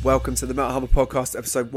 Welcome to the Metal Hammer Podcast, episode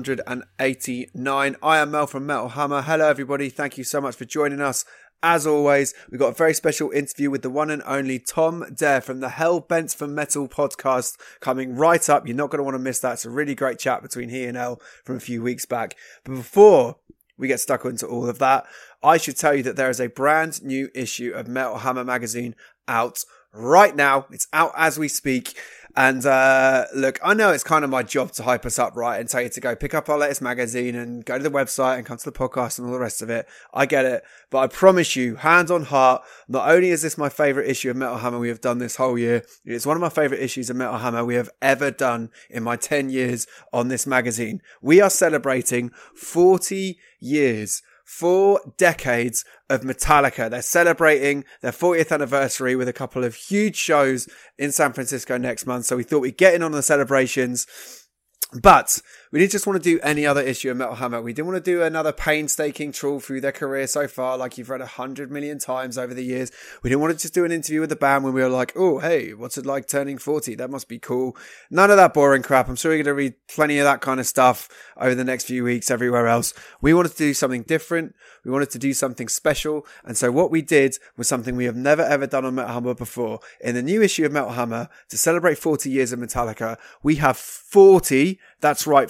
189. I am Mel from Metal Hammer. Hello, everybody. Thank you so much for joining us. As always, we've got a very special interview with the one and only Tom Dare from the Hell Bent for Metal podcast coming right up. You're not going to want to miss that. It's a really great chat between he and Elle from a few weeks back. But before we get stuck into all of that, I should tell you that there is a brand new issue of Metal Hammer magazine out right now. It's out as we speak. And look, I know it's kind of my job to hype us up, right, and tell you to go pick up our latest magazine and go to the website and come to the podcast and all the rest of it. I get it. But I promise you, hand on heart, not only is this my favourite issue of Metal Hammer we have done this whole year, it's one of my favourite issues of Metal Hammer we have ever done in my 10 years on this magazine. We are celebrating 40 years. 4 decades of Metallica. They're celebrating their 40th anniversary with a couple of huge shows in San Francisco next month. So we thought we'd get in on the celebrations. But we didn't just want to do any other issue of Metal Hammer. We didn't want to do another painstaking trawl through their career so far, like you've read 100 million times over the years. We didn't want to just do an interview with the band when we were like, oh, hey, what's it like turning 40? That must be cool. None of that boring crap. I'm sure you're going to read plenty of that kind of stuff over the next few weeks everywhere else. We wanted to do something different. We wanted to do something special. And so what we did was something we have never ever done on Metal Hammer before. In the new issue of Metal Hammer, to celebrate 40 years of Metallica, we have 40, that's right,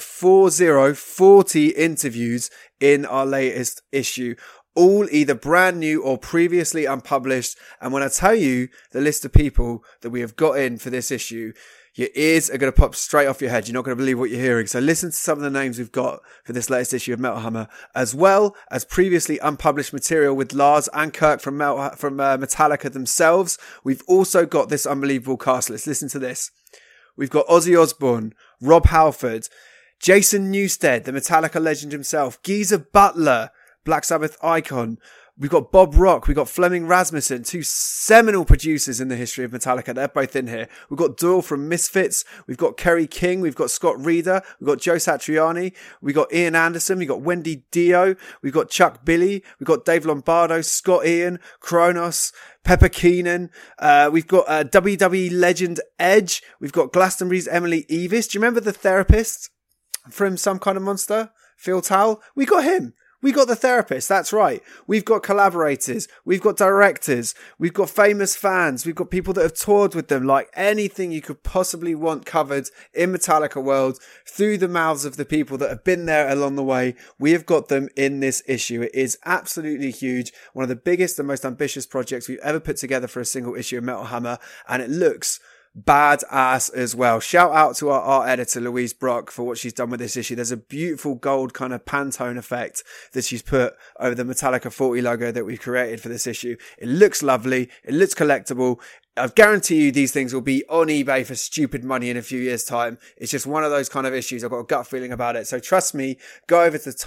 40 interviews in our latest issue. All either brand new or previously unpublished. And when I tell you the list of people that we have got in for this issue, your ears are going to pop straight off your head. You're not going to believe what you're hearing. So listen to some of the names we've got for this latest issue of Metal Hammer, as well as previously unpublished material with Lars and Kirk from Metallica themselves. We've also got this unbelievable cast list. Listen to this. We've got Ozzy Osbourne, Rob Halford, Jason Newsted, the Metallica legend himself, Geezer Butler, Black Sabbath icon. We've got Bob Rock. We've got Flemming Rasmussen, 2 seminal producers in the history of Metallica. They're both in here. We've got Doyle from Misfits. We've got Kerry King. We've got Scott Reeder. We've got Joe Satriani. We've got Ian Anderson. We've got Wendy Dio. We've got Chuck Billy. We've got Dave Lombardo, Scott Ian, Kronos, Pepper Keenan. We've got WWE legend Edge. We've got Glastonbury's Emily Evis. Do you remember the therapist from Some Kind of Monster? Phil Towle? We got him. We got the therapist, that's right. We've got collaborators, we've got directors, we've got famous fans, we've got people that have toured with them, like anything you could possibly want covered in Metallica world through the mouths of the people that have been there along the way. We have got them in this issue. It is absolutely huge. One of the biggest and most ambitious projects we've ever put together for a single issue of Metal Hammer, and it looks badass as well. Shout out to our art editor Louise Brock for what she's done with this issue. There's a beautiful gold kind of Pantone effect that she's put over the Metallica 40 logo that we've created for this issue. It looks lovely. It looks collectible. I guarantee you these things will be on eBay for stupid money in a few years' time. It's just one of those kind of issues. I've got a gut feeling about it. So trust me, go over to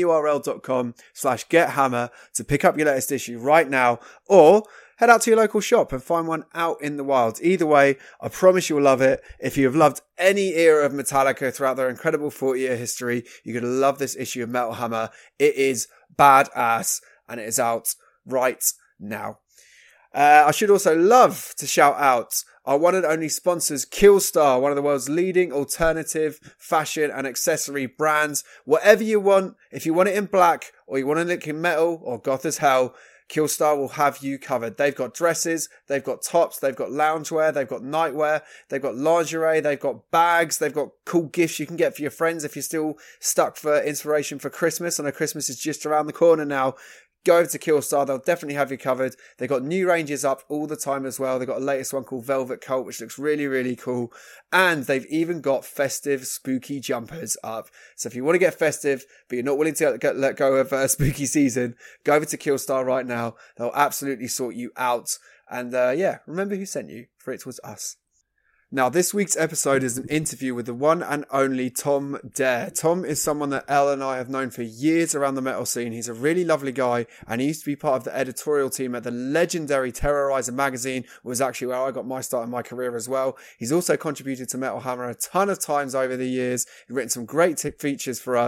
tinyurl.com/gethammer to pick up your latest issue right now, or head out to your local shop and find one out in the wild. Either way, I promise you'll love it. If you have loved any era of Metallica throughout their incredible 40-year history, you're going to love this issue of Metal Hammer. It is badass, and it is out right now. I should also love to shout out our one and only sponsors, Killstar, one of the world's leading alternative fashion and accessory brands. Whatever you want, if you want it in black or you want it in metal or goth as hell, Killstar will have you covered. They've got dresses, they've got tops, they've got loungewear, they've got nightwear, they've got lingerie, they've got bags, they've got cool gifts you can get for your friends if you're still stuck for inspiration for Christmas. I know Christmas is just around the corner now. Go over to Killstar, they'll definitely have you covered. They've got new ranges up all the time as well. They've got a latest one called Velvet Cult, which looks really, really cool. And they've even got festive, spooky jumpers up. So if you want to get festive, but you're not willing to let go of spooky season, go over to Killstar right now. They'll absolutely sort you out. And remember who sent you, for it was us. Now, this week's episode is an interview with the one and only Tom Dare. Tom is someone that Elle and I have known for years around the metal scene. He's a really lovely guy, and he used to be part of the editorial team at the legendary Terrorizer magazine, was actually where I got my start in my career as well. He's also contributed to Metal Hammer a ton of times over the years. He's written some great features for us.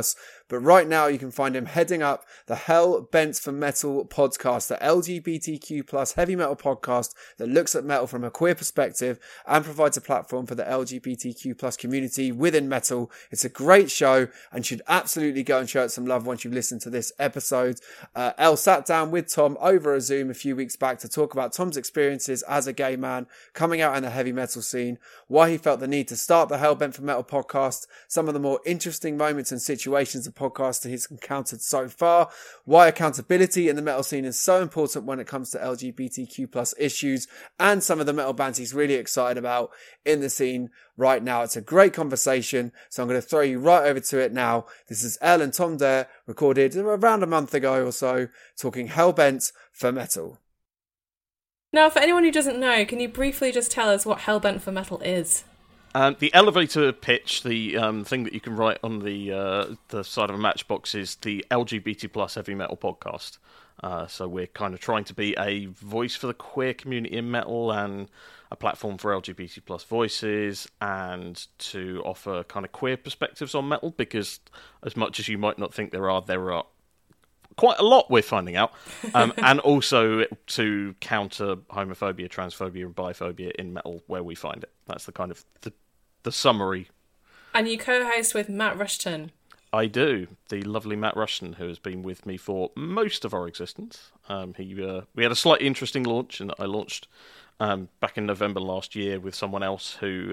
But right now you can find him heading up the Hell Bent for Metal podcast, the LGBTQ plus heavy metal podcast that looks at metal from a queer perspective and provides a platform for the LGBTQ plus community within metal. It's a great show and should absolutely go and show it some love once you've listened to this episode. Elle sat down with Tom over a Zoom a few weeks back to talk about Tom's experiences as a gay man coming out in the heavy metal scene, why he felt the need to start the Hellbent for Metal podcast, some of the more interesting moments and situations the podcaster he's encountered so far, why accountability in the metal scene is so important when it comes to LGBTQ plus issues, and some of the metal bands he's really excited about in the scene right now. It's a great conversation, so I'm going to throw you right over to it now. This is Elle and Tom Dare, recorded around a month ago or so, talking Hellbent for Metal. Now, for anyone who doesn't know, can you briefly just tell us what Hellbent for Metal is? The elevator pitch, the thing that you can write on the side of a matchbox, is the LGBT plus heavy metal podcast. So we're kind of trying to be a voice for the queer community in metal and a platform for LGBT plus voices, and to offer kind of queer perspectives on metal, because as much as you might not think there are quite a lot, we're finding out, and also to counter homophobia, transphobia and biphobia in metal where we find it. That's the kind of the summary. And you co-host with Matt Rushton. I do, the lovely Matt Rushton, who has been with me for most of our existence. We had a slightly interesting launch, and I launched back in November last year with someone else who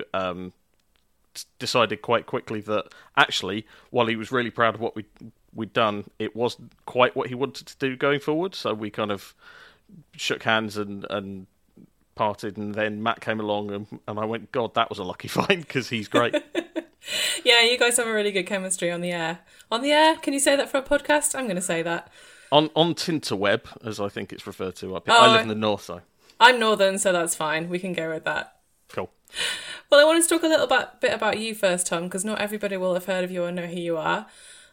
decided quite quickly that actually, while he was really proud of what we'd done, it wasn't quite what he wanted to do going forward. So we kind of shook hands and parted, and then Matt came along, and I went, God, that was a lucky find, because he's great. Yeah, you guys have a really good chemistry on the air. On the air? Can you say that for a podcast? I'm going to say that. On Tinterweb, as I think it's referred to up here. I live in the north, so. I'm northern, so that's fine. We can go with that. Cool. Well, I wanted to talk a little bit about you first, Tom, because not everybody will have heard of you or know who you are.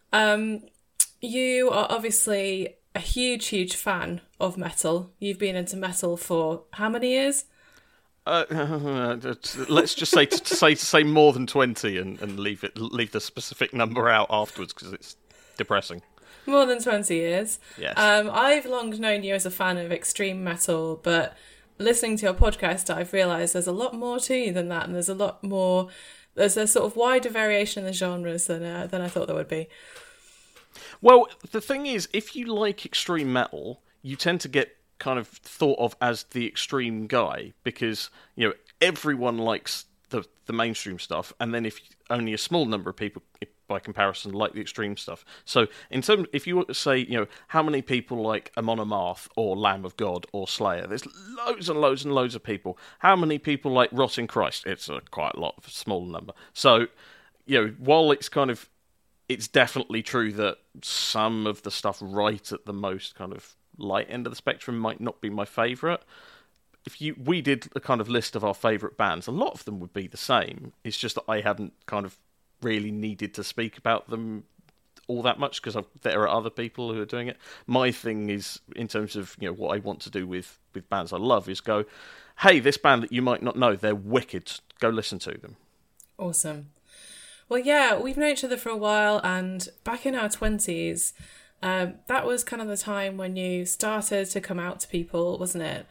You are obviously a huge fan of metal. You've been into metal for how many years? Let's just say more than 20, and leave the specific number out afterwards, because it's depressing. More than 20 years. Yes. I've long known you as a fan of extreme metal, but listening to your podcast, I've realised there's a lot more to you than that, and there's a sort of wider variation in the genres than I thought there would be. Well, the thing is, if you like extreme metal, you tend to get kind of thought of as the extreme guy, because everyone likes the mainstream stuff, and then if only a small number of people by comparison like the extreme stuff. So in terms, if you were to say, how many people like Amon Amarth or Lamb of God or Slayer, there's loads and loads and loads of people. How many people like Rotting Christ? It's quite a lot, a small number. So while it's definitely true that some of the stuff right at the most kind of light end of the spectrum might not be my favourite. We did a kind of list of our favourite bands, a lot of them would be the same. It's just that I hadn't kind of really needed to speak about them all that much, because there are other people who are doing it. My thing is, in terms of what I want to do with bands I love, is go, hey, this band that you might not know, they're wicked, go listen to them. Awesome. Well, yeah, we've known each other for a while, and back in our 20s, that was kind of the time when you started to come out to people, wasn't it?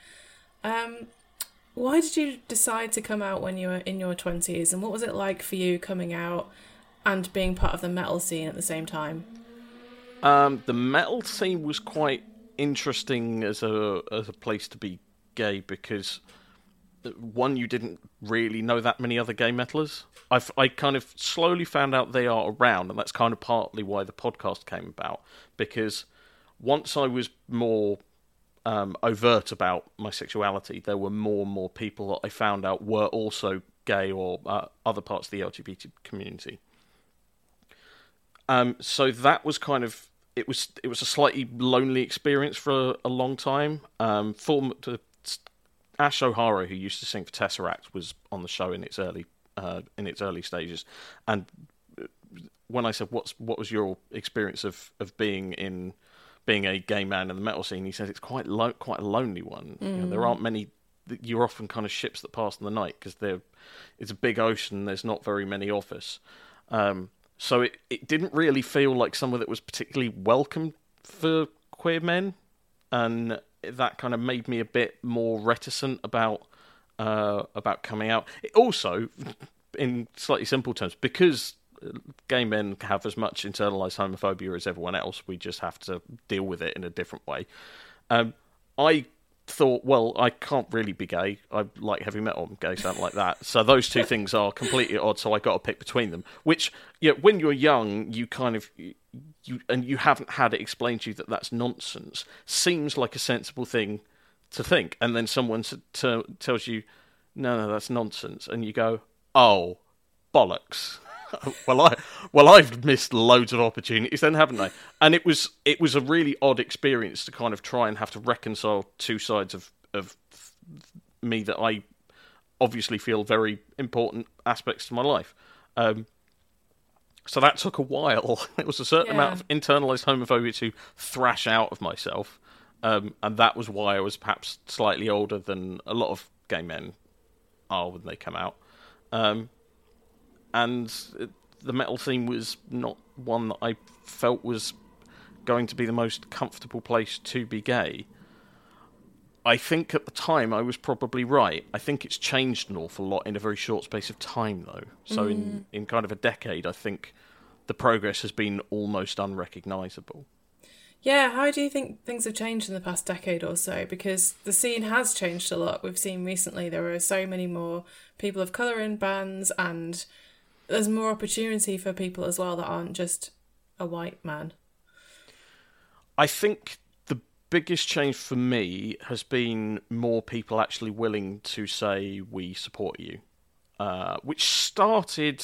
Why did you decide to come out when you were in your 20s, and what was it like for you coming out and being part of the metal scene at the same time? The metal scene was quite interesting as a place to be gay, because one, you didn't really know that many other gay metalers. I kind of slowly found out they are around, and that's kind of partly why the podcast came about, because once I was more overt about my sexuality, there were more and more people that I found out were also gay or other parts of the LGBT community. So that was kind of, it was a slightly lonely experience for a long time. Ash O'Hara, who used to sing for Tesseract, was on the show in its early stages, and when I said what was your experience of being a gay man in the metal scene, he said it's quite a lonely one. There aren't many. You're often kind of ships that pass in the night, because it's a big ocean. There's not very many of us. So it didn't really feel like somewhere that was particularly welcome for queer men, and that kind of made me a bit more reticent about coming out. It also, in slightly simple terms, because gay men have as much internalized homophobia as everyone else, we just have to deal with it in a different way. I thought, well, I can't really be gay. I like heavy metal. I'm gay, so I don't like that. So those two things are completely odd. So I got to pick between them. Which, when you're young, you kind of you haven't had it explained to you that that's nonsense. Seems like a sensible thing to think, and then someone tells you, no, that's nonsense, and you go, oh, bollocks. Well, I've missed loads of opportunities then, haven't I? And it was a really odd experience to kind of try and have to reconcile two sides of me that I obviously feel very important aspects to my life. So that took a while. It was a certain amount of internalized homophobia to thrash out of myself, and that was why I was perhaps slightly older than a lot of gay men are when they come out. And the metal scene was not one that I felt was going to be the most comfortable place to be gay. I think at the time I was probably right. I think it's changed an awful lot in a very short space of time, though. So in kind of a decade, I think the progress has been almost unrecognisable. Yeah, how do you think things have changed in the past decade or so? Because the scene has changed a lot. We've seen recently there are so many more people of colour in bands, and there's more opportunity for people as well that aren't just a white man. I think the biggest change for me has been more people actually willing to say, we support you. Which started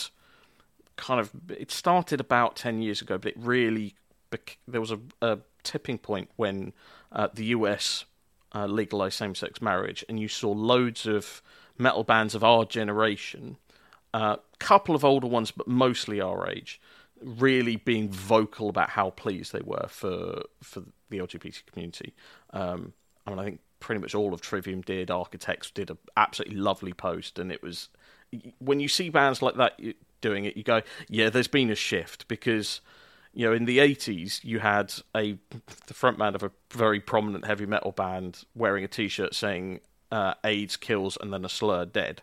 about 10 years ago, but it really, there was a tipping point when the US legalised same-sex marriage, and you saw loads of metal bands of our generation, couple of older ones, but mostly our age, really being vocal about how pleased they were for the LGBT community. I think pretty much all of Trivium did. Architects did an absolutely lovely post, and it was, when you see bands like that doing it, you go, yeah, there's been a shift, because in the 80s you had the frontman of a very prominent heavy metal band wearing a t-shirt saying AIDS kills and then a slur dead.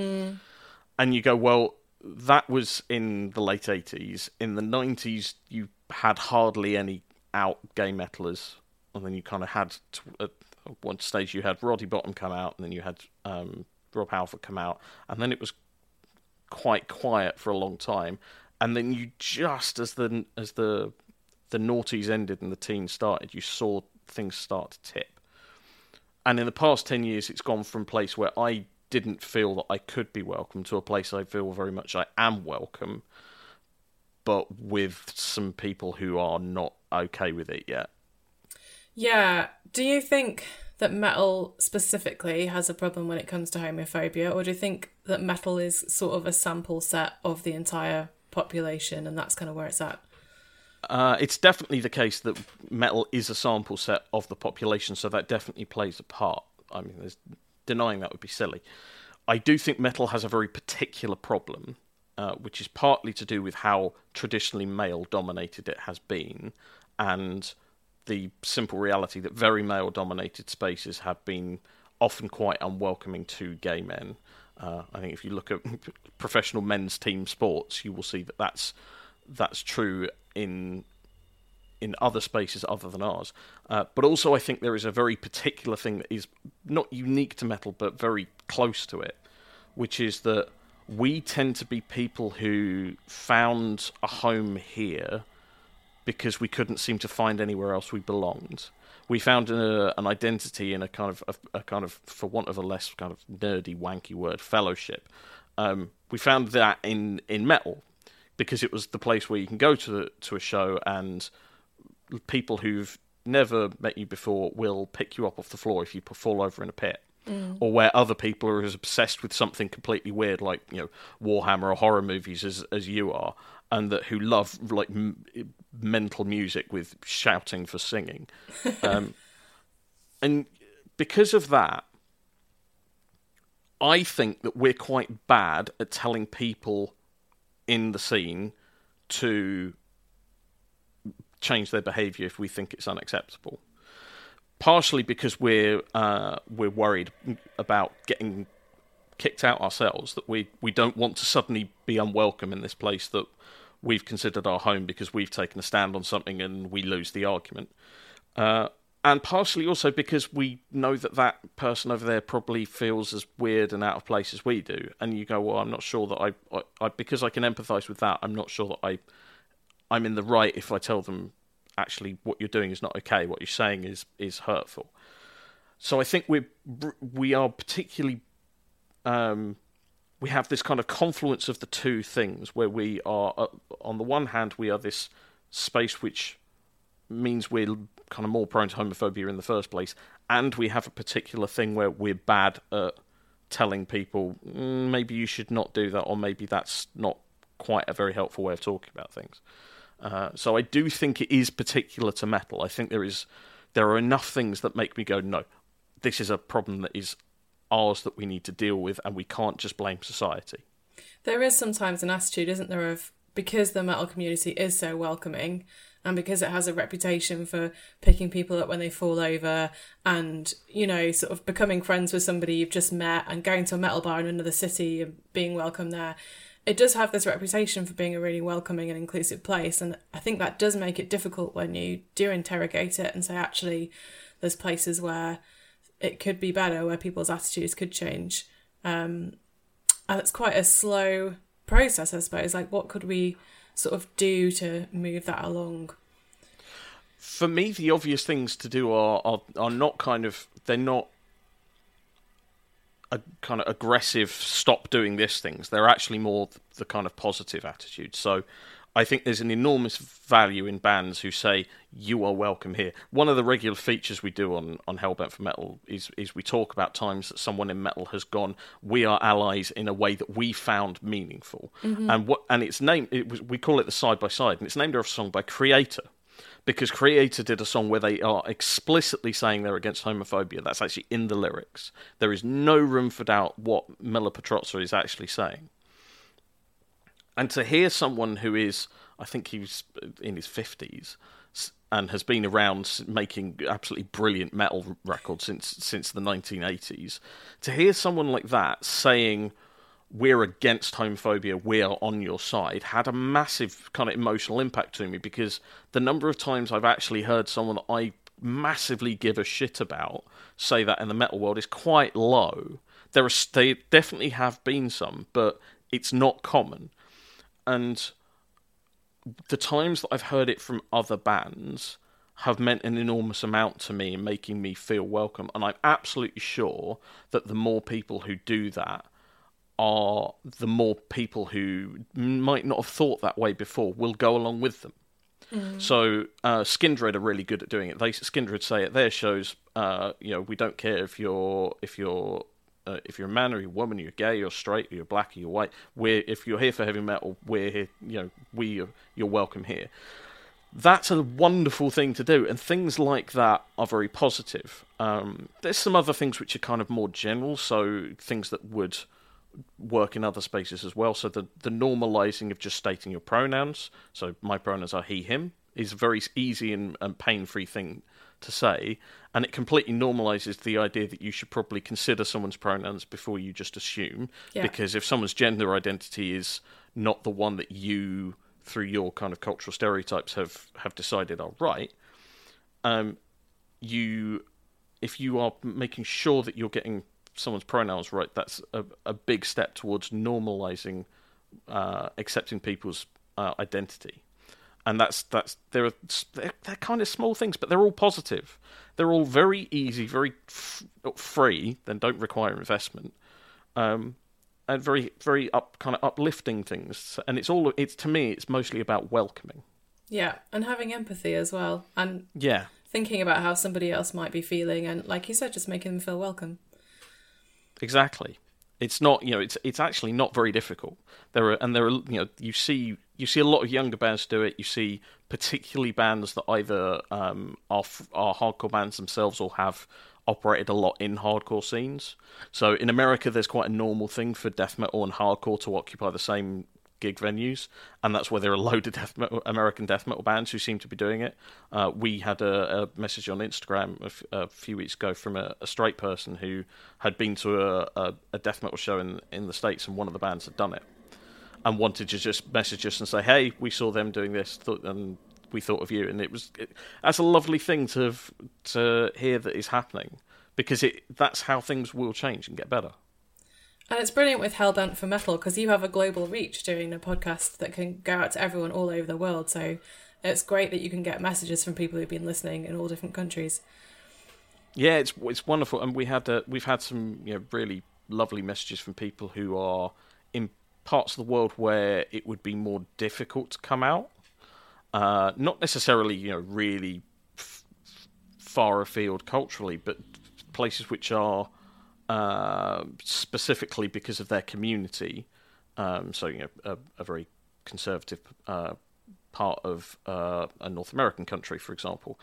And you go, well, that was in the late 80s. In the 90s, you had hardly any out gay metalers. And then you kind of had, at one stage, you had Roddy Bottom come out, and then you had Rob Halford come out. And then it was quite quiet for a long time. And then you just, as the noughties ended and the teens started, you saw things start to tip. And in the past 10 years, it's gone from a place where I didn't feel that I could be welcome to a place I feel very much I am welcome, but with some people who are not okay with it yet. Yeah. Do you think that metal specifically has a problem when it comes to homophobia, or do you think that metal is sort of a sample set of the entire population and that's kind of where it's at? It's definitely the case that metal is a sample set of the population, so that definitely plays a part. I mean, denying that would be silly. I do think metal has a very particular problem, which is partly to do with how traditionally male-dominated it has been, and the simple reality that very male-dominated spaces have been often quite unwelcoming to gay men. I think if you look at professional men's team sports, you will see that that's true in other spaces other than ours. But also I think there is a very particular thing that is not unique to metal, but very close to it, which is that we tend to be people who found a home here because we couldn't seem to find anywhere else we belonged. We found an identity in a kind of, for want of a less kind of nerdy, wanky word, fellowship. We found that in metal, because it was the place where you can go to a show and people who've never met you before will pick you up off the floor if you fall over in a pit. Or where other people are as obsessed with something completely weird, like Warhammer or horror movies as you are, and who love like mental music with shouting for singing. And because of that, I think that we're quite bad at telling people in the scene to change their behaviour if we think it's unacceptable. Partially because we're worried about getting kicked out ourselves, that we don't want to suddenly be unwelcome in this place that we've considered our home because we've taken a stand on something and we lose the argument. And partially also because we know that person over there probably feels as weird and out of place as we do. And you go, well, I'm not sure that I because I can empathise with that, I'm not sure that I'm in the right if I tell them, actually, what you're doing is not okay. What you're saying is hurtful. So I think we are particularly we have this kind of confluence of the two things where we are on the one hand we are this space which means we're kind of more prone to homophobia in the first place, and we have a particular thing where we're bad at telling people maybe you should not do that, or maybe that's not quite a very helpful way of talking about things. So I do think it is particular to metal. I think there are enough things that make me go, no, this is a problem that is ours that we need to deal with, and we can't just blame society. There is sometimes an attitude, isn't there, of because the metal community is so welcoming and because it has a reputation for picking people up when they fall over and, you know, sort of becoming friends with somebody you've just met and going to a metal bar in another city and being welcome there. It does have this reputation for being a really welcoming and inclusive place, and I think that does make it difficult when you do interrogate it and say, actually, there's places where it could be better, where people's attitudes could change. And it's quite a slow process, I suppose. Like, what could we sort of do to move that along? For me, the obvious things to do are not kind of, they're not a kind of aggressive stop doing this things. They're actually more the kind of positive attitude. So I think there's an enormous value in bands who say you are welcome here. One of the regular features we do on Hellbent for Metal is we talk about times that someone in metal has gone, we are allies in a way that we found meaningful. Mm-hmm. And it's named, we call it the Side by Side, and it's named after a song by Creator. Because Creator did a song where they are explicitly saying they're against homophobia. That's actually in the lyrics. There is no room for doubt what Miller Petrozza is actually saying. And to hear someone who is, I think he's in his 50s, and has been around making absolutely brilliant metal records since the 1980s, to hear someone like that saying, we're against homophobia, we're on your side, had a massive kind of emotional impact to me, because the number of times I've actually heard someone that I massively give a shit about say that in the metal world is quite low. They definitely have been some, but it's not common. And the times that I've heard it from other bands have meant an enormous amount to me in making me feel welcome. And I'm absolutely sure that the more people who do that are the more people who might not have thought that way before will go along with them. Mm. So Skindred are really good at doing it. Skindred say at their shows, we don't care if you're a man or you're a woman, you're gay, you're straight, you're black, or you're white. If you're here for heavy metal, we're here. You're welcome here. That's a wonderful thing to do, and things like that are very positive. There's some other things which are kind of more general, so things that would work in other spaces as well. So the normalizing of just stating your pronouns. So my pronouns are he, him is a very easy and pain-free thing to say, and it completely normalizes the idea that you should probably consider someone's pronouns before you just assume. Yeah. Because if someone's gender identity is not the one that you, through your kind of cultural stereotypes, have decided are right, if you are making sure that you're getting someone's pronouns right, that's a big step towards normalizing accepting people's identity. And they're kind of small things, but they're all positive. They're all very easy, very free, then don't require investment, and very very kind of uplifting things. And it's to me, it's mostly about welcoming. Yeah, and having empathy as well, and yeah, thinking about how somebody else might be feeling, and like you said, just making them feel welcome. Exactly. It's not, it's actually not very difficult. You see a lot of younger bands do it. You see particularly bands that either are hardcore bands themselves or have operated a lot in hardcore scenes. So in America, there's quite a normal thing for death metal and hardcore to occupy the same gig venues, and that's where there are a load of American death metal bands who seem to be doing it. We had a message on Instagram a few weeks ago from a straight person who had been to a death metal show in the States, and one of the bands had done it, and wanted to just message us and say, hey, we saw them doing this, and we thought of you. And that's a lovely thing to hear that is happening, because that's how things will change and get better. And it's brilliant with Hellbent for Metal, because you have a global reach doing a podcast that can go out to everyone all over the world. So it's great that you can get messages from people who've been listening in all different countries. Yeah, it's wonderful, and we've had some really lovely messages from people who are in parts of the world where it would be more difficult to come out. Not necessarily really far afield culturally, but places which are specifically because of their community. So a very conservative part of a North American country, for example.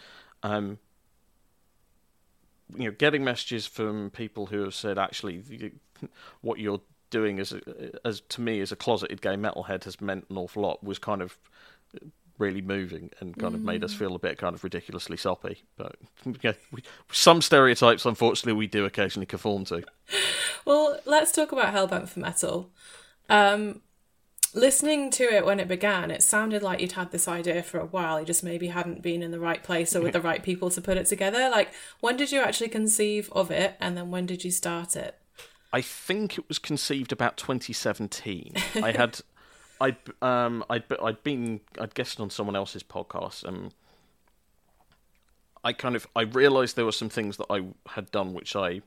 Getting messages from people who have said, actually, what you're doing as to me as a closeted gay metalhead has meant an awful lot, was kind of really moving and kind of made us feel a bit kind of ridiculously soppy. But some stereotypes, unfortunately, we do occasionally conform to. Well, let's talk about Hellbent for Metal. Listening to it when it began, it sounded like you'd had this idea for a while. You just maybe hadn't been in the right place or with the right people to put it together. Like, when did you actually conceive of it, and then when did you start it? I think it was conceived about 2017. I'd guested on someone else's podcast, and I realised there were some things that I had done which I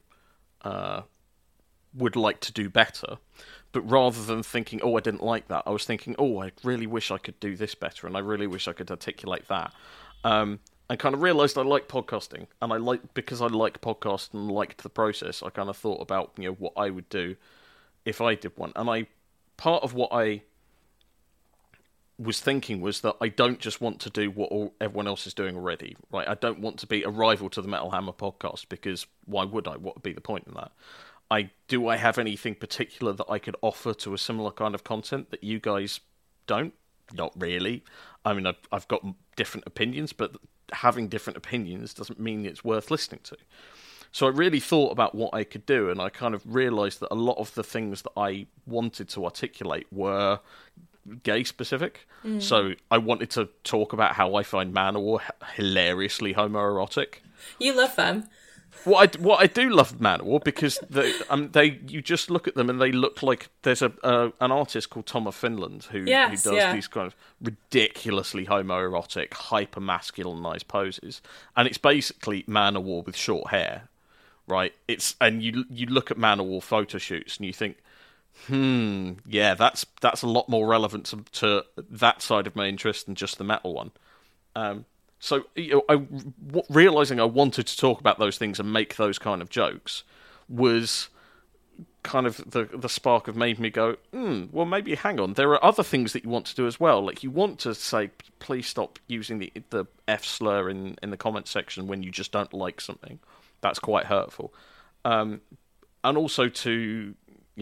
would like to do better. But rather than thinking, oh, I didn't like that, I was thinking, oh, I really wish I could do this better, and I really wish I could articulate that. I kind of realised I like podcasting, and because I like podcasts and liked the process, I kind of thought about what I would do if I did one. And part of what I was thinking was that I don't just want to do what everyone else is doing already, right? I don't want to be a rival to the Metal Hammer podcast, because why would I? What would be the point in that? Do I have anything particular that I could offer to a similar kind of content that you guys don't? Not really. I mean, I've got different opinions, but having different opinions doesn't mean it's worth listening to. So I really thought about what I could do, and I kind of realised that a lot of the things that I wanted to articulate were gay specific. So I wanted to talk about how I find Manowar hilariously homoerotic. You love them. What I do love Manowar, because you just look at them and they look like there's an artist called Tom of Finland who does these kind of ridiculously homoerotic, hyper masculinized poses, and it's basically Manowar with short hair, right? And you look at Manowar photo shoots and you think, yeah, that's a lot more relevant to that side of my interest than just the metal one. So realising I wanted to talk about those things and make those kind of jokes was kind of the spark of made me go, well, maybe hang on, there are other things that you want to do as well. Like, you want to say, please stop using the F slur in the comment section when you just don't like something. That's quite hurtful. And also to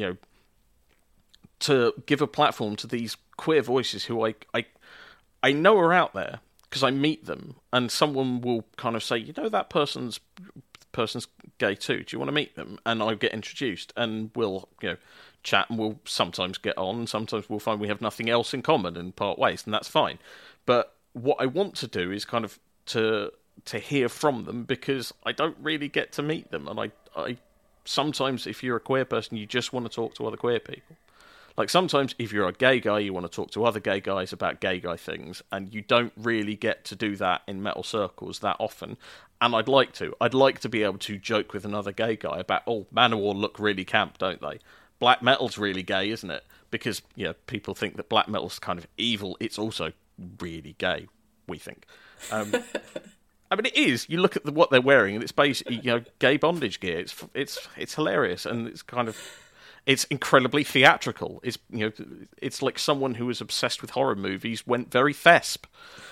give a platform to these queer voices who I know are out there, because I meet them, and someone will kind of say, that person's gay too. Do you want to meet them? And I get introduced, and we'll chat, and we'll sometimes get on, and sometimes we'll find we have nothing else in common and part ways, and that's fine. But what I want to do is kind of to hear from them, because I don't really get to meet them, and I sometimes, if you're a queer person, you just want to talk to other queer people. Like, sometimes if you're a gay guy, you want to talk to other gay guys about gay guy things, and you don't really get to do that in metal circles that often. And I'd like to. I'd like to be able to joke with another gay guy about, oh, Manowar look really camp, don't they? Black metal's really gay, isn't it? Because, people think that black metal's kind of evil. It's also really gay, we think. I mean, it is. You look at what they're wearing, and it's basically, gay bondage gear. It's hilarious, and it's kind of... It's incredibly theatrical. It's like someone who was obsessed with horror movies went very thesp.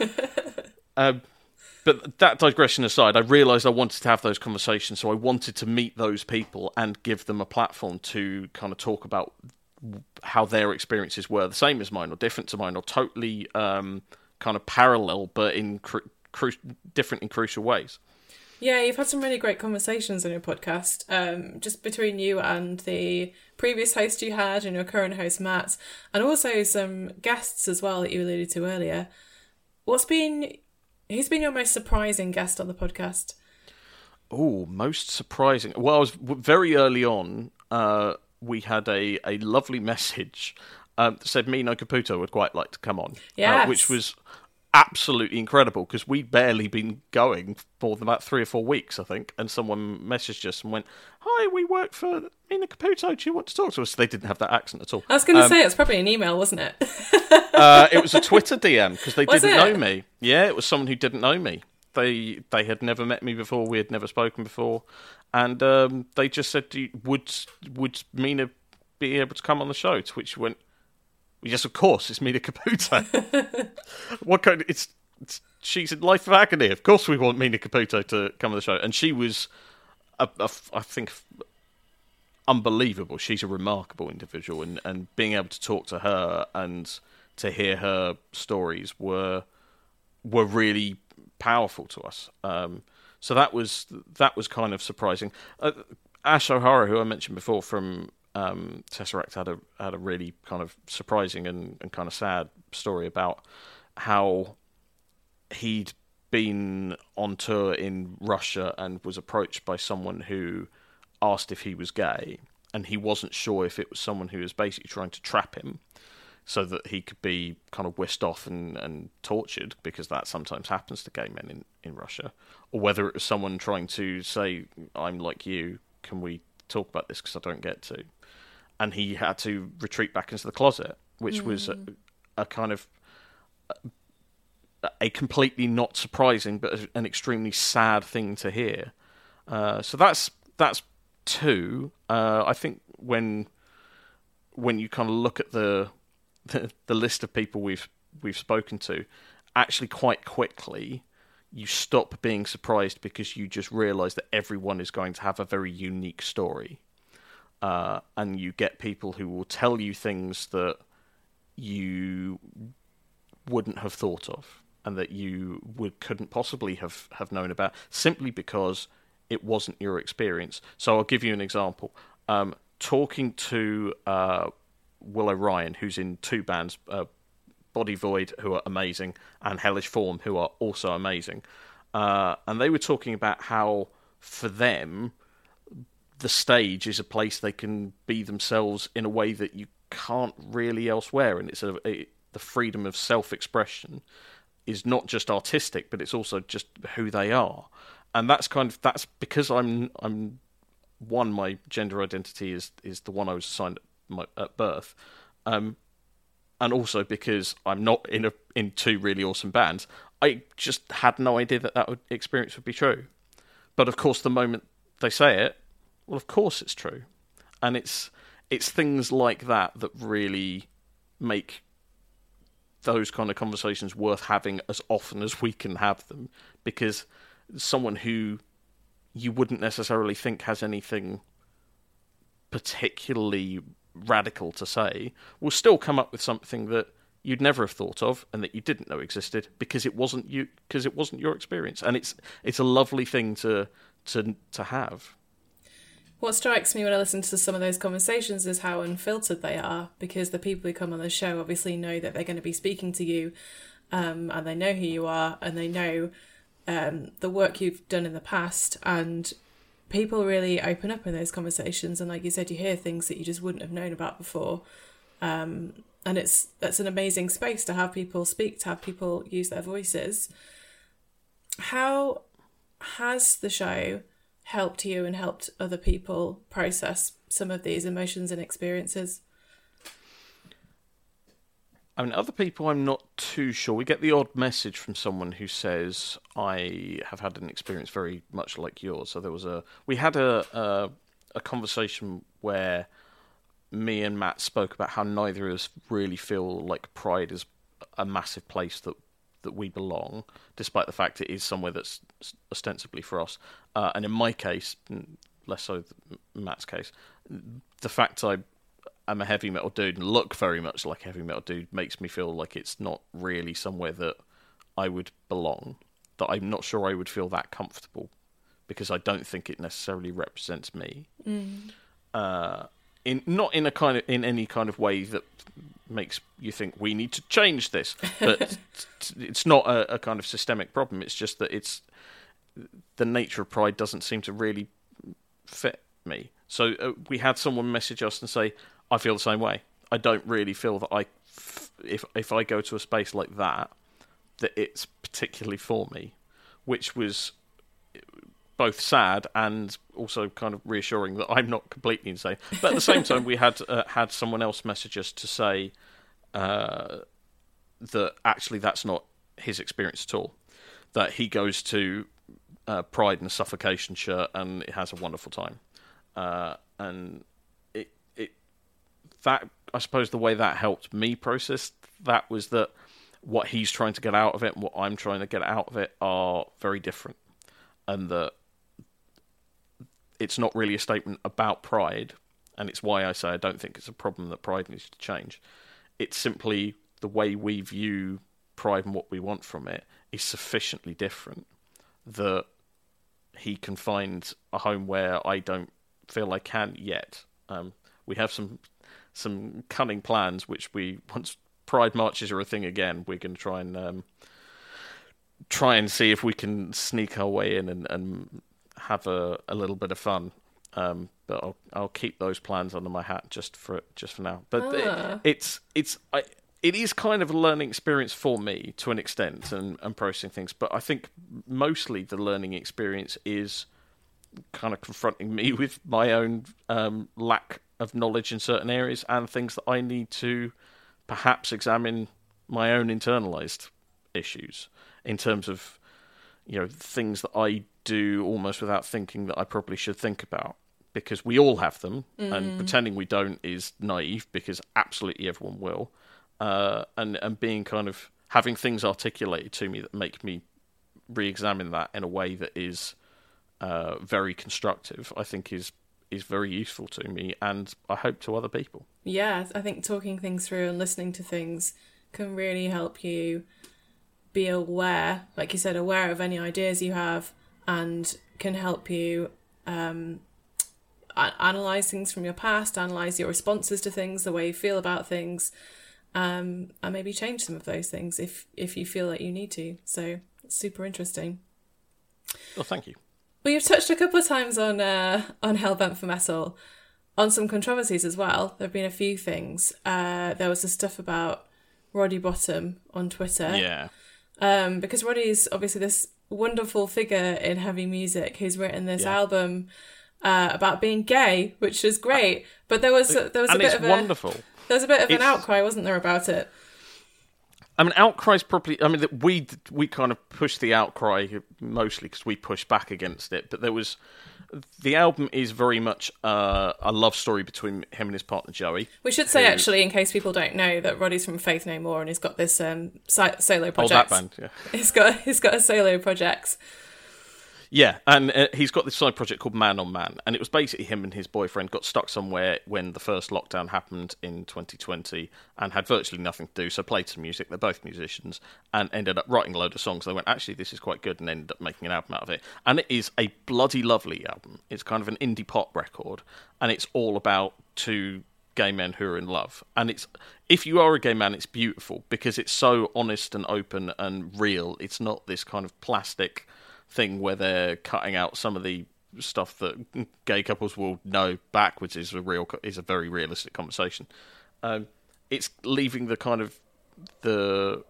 But that digression aside, I realised I wanted to have those conversations, so I wanted to meet those people and give them a platform to kind of talk about how their experiences were the same as mine or different to mine or totally kind of parallel, but in different in crucial ways. Yeah, you've had some really great conversations on your podcast, just between you and the previous host you had and your current host, Matt, and also some guests as well that you alluded to earlier. Who's been your most surprising guest on the podcast? Oh, most surprising. Well, I was very early on. We had a lovely message that said Mina Caputo would quite like to come on, which was absolutely incredible because we'd barely been going for about 3 or 4 weeks, I think, and someone messaged us and went, "Hi, we work for Mina Caputo. Do you want to talk to us?" They didn't have that accent at all. I was going to say it's probably an email, wasn't it? It was a Twitter DM because they didn't know it? me. Yeah, it was someone who didn't know me. They had never met me before. We had never spoken before, and they just said, "Would Mina be able to come on the show?" To which went, "Yes, of course. It's Mina Caputo. What kind? She's in Life of Agony. Of course, we want Mina Caputo to come on the show." And she was, I think, unbelievable. She's a remarkable individual, and being able to talk to her and to hear her stories were really powerful to us. So that was kind of surprising. Ash O'Hara, who I mentioned before from Tesseract, had a really kind of surprising and kind of sad story about how he'd been on tour in Russia and was approached by someone who asked if he was gay, and he wasn't sure if it was someone who was basically trying to trap him so that he could be kind of whisked off and tortured, because that sometimes happens to gay men in Russia, or whether it was someone trying to say, "I'm like you, can we talk about this because I don't get to." And he had to retreat back into the closet, which was a kind of a completely not surprising but an extremely sad thing to hear. So that's two. I think when you kind of look at the list of people we've spoken to, actually quite quickly you stop being surprised because you just realise that everyone is going to have a very unique story. And you get people who will tell you things that you wouldn't have thought of and that you couldn't possibly have known about simply because it wasn't your experience. So I'll give you an example. Talking to Will O'Ryan, who's in 2 bands, Body Void, who are amazing, and Hellish Form, who are also amazing. And they were talking about how, for them, the stage is a place they can be themselves in a way that you can't really elsewhere, and it's the freedom of self-expression is not just artistic, but it's also just who they are. And that's because I'm one, my gender identity is the one I was assigned at birth, and also because I'm not in 2 really awesome bands. I just had no idea that experience would be true. But of course, the moment they say it, well, of course it's true. And it's things like that really make those kind of conversations worth having as often as we can have them, because someone who you wouldn't necessarily think has anything particularly radical to say will still come up with something that you'd never have thought of and that you didn't know existed because it wasn't your experience. And it's a lovely thing to have. What strikes me when I listen to some of those conversations is how unfiltered they are, because the people who come on the show obviously know that they're going to be speaking to you, and they know who you are, and they know the work you've done in the past, and people really open up in those conversations. And like you said, you hear things that you just wouldn't have known about before. And that's an amazing space to have people speak, to have people use their voices. How has the show helped you and helped other people process some of these emotions and experiences? I mean, other people, I'm not too sure. We get the odd message from someone who says, "I have had an experience very much like yours." So we had a conversation where me and Matt spoke about how neither of us really feel like Pride is a massive place that we belong, despite the fact it is somewhere that's ostensibly for us. And in my case, less so than Matt's case, the fact I am a heavy metal dude and look very much like a heavy metal dude makes me feel like it's not really somewhere that I would belong, that I'm not sure I would feel that comfortable, because I don't think it necessarily represents me. Not in any kind of way that makes you think we need to change this, but it's not a kind of systemic problem. It's just that the nature of Pride doesn't seem to really fit me. So we had someone message us and say, I feel the same way. I don't really feel that if I go to a space like that it's particularly for me, which was both sad and also kind of reassuring that I'm not completely insane. But at the same time, we had someone else message us to say that actually that's not his experience at all. That he goes to Pride in a Suffocation shirt and it has a wonderful time. And that, I suppose, the way that helped me process that was that what he's trying to get out of it and what I'm trying to get out of it are very different, and that it's not really a statement about Pride, and it's why I say I don't think it's a problem that Pride needs to change. It's simply the way we view Pride and what we want from it is sufficiently different that he can find a home where I don't feel I can yet. We have some cunning plans, which once Pride marches are a thing again, we're going to try and see if we can sneak our way in and have a little bit of fun. But I'll keep those plans under my hat just for now. But it is kind of a learning experience for me to an extent and processing things. But I think mostly the learning experience is kind of confronting me with my own lack of knowledge in certain areas and things that I need to perhaps examine my own internalized issues in terms of, things that I do almost without thinking that I probably should think about, because we all have them, and pretending we don't is naive, because absolutely everyone will. And being kind of having things articulated to me that make me re-examine that in a way that is very constructive, I think is very useful to me, and I hope to other people. Yeah, I think talking things through and listening to things can really help you be aware, like you said, aware of any ideas you have, and can help you analyse things from your past, analyse your responses to things, the way you feel about things, and maybe change some of those things if you feel like you need to. So it's super interesting. Well, thank you. Well, you've touched a couple of times on Hellbent for Metal, on some controversies as well. There have been a few things. There was the stuff about Roddy Bottum on Twitter. Yeah. Because Roddy's obviously this wonderful figure in heavy music who's written this album about being gay, which is great. But there was a bit of wonderful. There was a bit of an outcry, wasn't there, about it? I mean, outcry's probably... I mean, we kind of pushed the outcry mostly because we pushed back against it. But there was... The album is very much a love story between him and his partner, Joey. We should say, actually, in case people don't know, that Roddy's from Faith No More and he's got this solo project. Oh, that band, yeah. He's got a solo project. Yeah, and he's got this side project called Man on Man, and it was basically him and his boyfriend got stuck somewhere when the first lockdown happened in 2020 and had virtually nothing to do, so played some music. They're both musicians, and ended up writing a load of songs. They went, actually, this is quite good, and ended up making an album out of it. And it is a bloody lovely album. It's kind of an indie pop record, and it's all about two gay men who are in love. And it's, if you are a gay man, it's beautiful, because it's so honest and open and real. It's not this kind of plastic thing where they're cutting out some of the stuff that gay couples will know backwards is a very realistic conversation. It's leaving the kind of the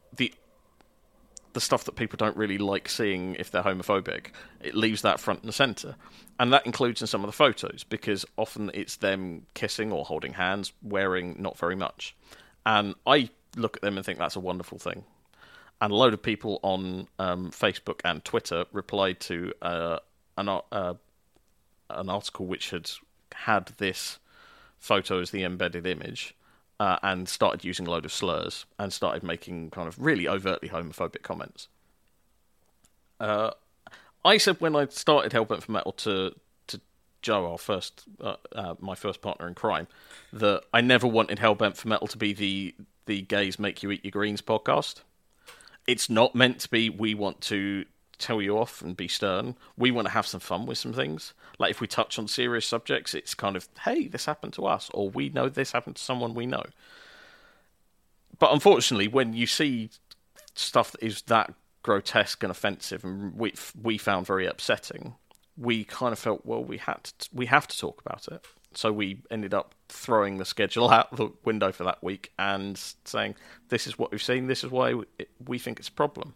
stuff that people don't really like seeing if they're homophobic. It leaves that front and centre, and that includes in some of the photos, because often it's them kissing or holding hands, wearing not very much, and I look at them and think that's a wonderful thing. And a load of people on Facebook and Twitter replied to an article which had this photo as the embedded image, and started using a load of slurs and started making kind of really overtly homophobic comments. I said when I started Hellbent for Metal to Joe, my first partner in crime, that I never wanted Hellbent for Metal to be the Gays Make You Eat Your Greens podcast. It's not meant to be, we want to tell you off and be stern. We want to have some fun with some things. Like if we touch on serious subjects, it's kind of, hey, this happened to us, or we know this happened to someone we know. But unfortunately, when you see stuff that is that grotesque and offensive, and we found very upsetting, we kind of felt, well, we have to talk about it. So we ended up throwing the schedule out the window for that week and saying, this is what we've seen, this is why we think it's a problem.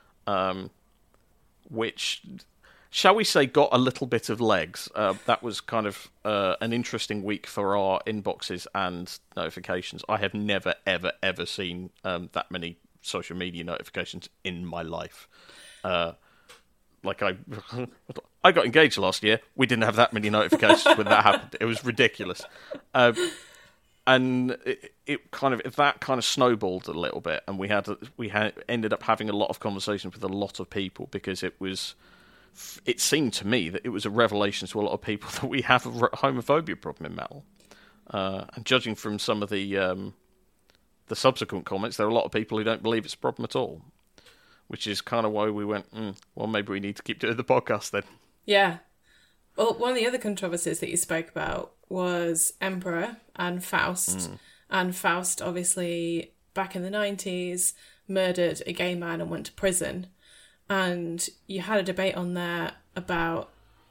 Which, shall we say, got a little bit of legs. That was kind of an interesting week for our inboxes and notifications. I have never, ever, ever seen that many social media notifications in my life. I got engaged last year. We didn't have that many notifications when that happened. It was ridiculous. And it kind of snowballed a little bit, and we ended up having a lot of conversations with a lot of people, because it seemed to me that it was a revelation to a lot of people that we have a homophobia problem in metal. And judging from some of the subsequent comments, there are a lot of people who don't believe it's a problem at all, which is kind of why we went, well, maybe we need to keep doing the podcast then. Yeah. Well, one of the other controversies that you spoke about was Emperor and Faust. And Faust, obviously, back in the 90s, murdered a gay man and went to prison. And you had a debate on there about,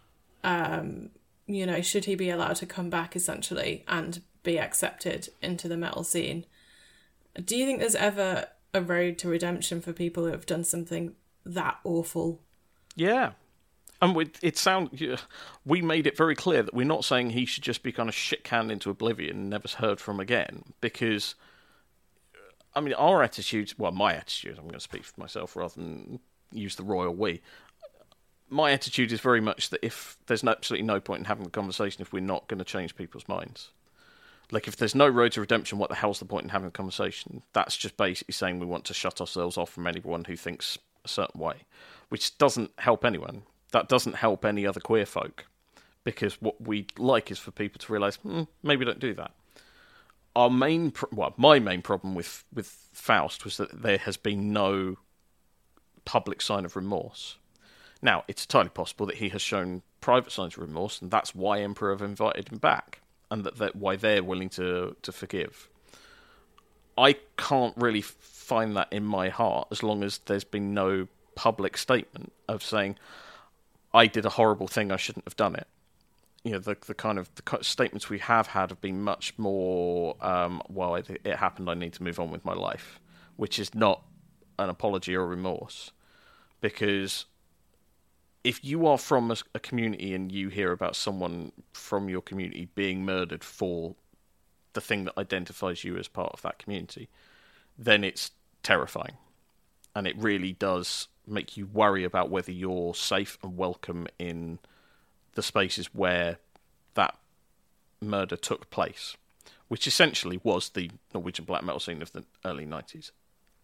should he be allowed to come back, essentially, and be accepted into the metal scene? Do you think there's ever a road to redemption for people who have done something that awful? Yeah. And we made it very clear that we're not saying he should just be kind of shit-canned into oblivion and never heard from again, because, I mean, our attitude, well, my attitude, I'm going to speak for myself rather than use the royal we. My attitude is very much that if there's absolutely no point in having the conversation if we're not going to change people's minds. Like, if there's no road to redemption, what the hell's the point in having a conversation? That's just basically saying we want to shut ourselves off from anyone who thinks a certain way, which doesn't help anyone. That doesn't help any other queer folk, because what we like is for people to realise, maybe don't do that. My main problem with Faust was that there has been no public sign of remorse. Now, it's entirely possible that he has shown private signs of remorse, and that's why Emperor have invited him back, and that why they're willing to forgive. I can't really find that in my heart as long as there's been no public statement of saying, I did a horrible thing, I shouldn't have done it. You know, the kind of statements we have had have been much more, it happened, I need to move on with my life, which is not an apology or remorse. Because if you are from a community and you hear about someone from your community being murdered for the thing that identifies you as part of that community, then it's terrifying. And it really does make you worry about whether you're safe and welcome in the spaces where that murder took place, which essentially was the Norwegian black metal scene of the early 90s.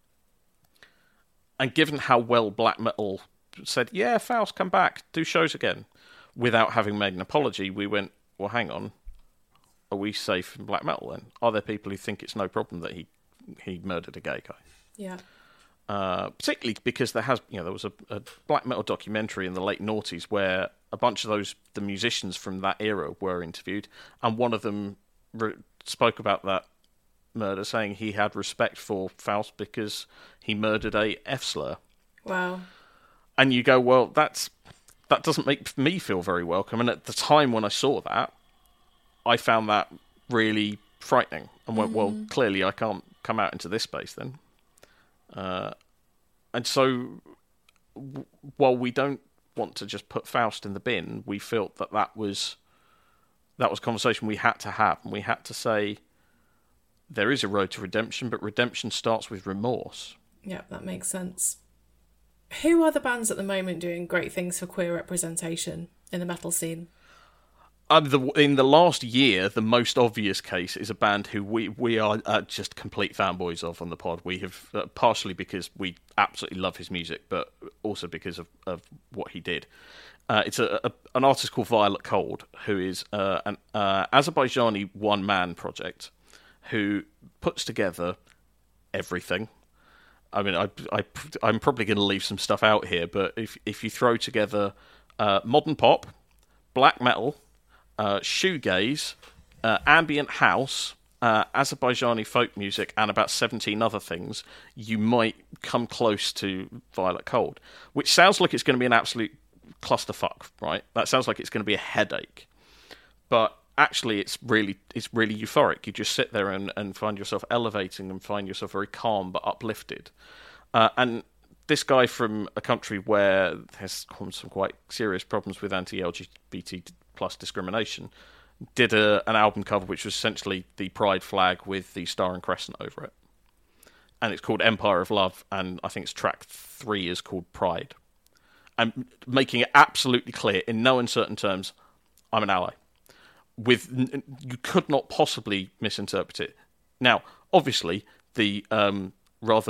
And given how well black metal said, yeah, Faust, come back, do shows again, without having made an apology, we went, well, hang on, are we safe in black metal then? Are there people who think it's no problem that he murdered a gay guy? Yeah. Particularly because there was a black metal documentary in the late noughties where a bunch of the musicians from that era were interviewed, and one of them spoke about that murder, saying he had respect for Faust because he murdered a F-slur. Wow. And you go, well, that doesn't make me feel very welcome. And at the time when I saw that, I found that really frightening, and went, well, clearly I can't come out into this space then. And so, while we don't want to just put Faust in the bin, we felt that was a conversation we had to have, and we had to say there is a road to redemption, but redemption starts with remorse. Yeah, that makes sense. Who are the bands at the moment doing great things for queer representation in the metal scene? In the last year, the most obvious case is a band who we are just complete fanboys of on the pod. We have, partially because we absolutely love his music, but also because of what he did. It's an artist called Violet Cold, who is an Azerbaijani one-man project who puts together everything. I mean, I'm probably going to leave some stuff out here, but if you throw together modern pop, black metal, shoegaze, ambient house, Azerbaijani folk music, and about 17 other things, you might come close to Violet Cold, which sounds like it's going to be an absolute clusterfuck, right? That sounds like it's going to be a headache. But actually, it's really euphoric. You just sit there and find yourself elevating and find yourself very calm but uplifted. And this guy from a country where there's some quite serious problems with anti-LGBT plus discrimination did an album cover which was essentially the pride flag with the star and crescent over it. And it's called Empire of Love, and I think it's track 3 is called Pride. I'm making it absolutely clear, in no uncertain terms, I'm an ally. You could not possibly misinterpret it. Now, obviously, the rather...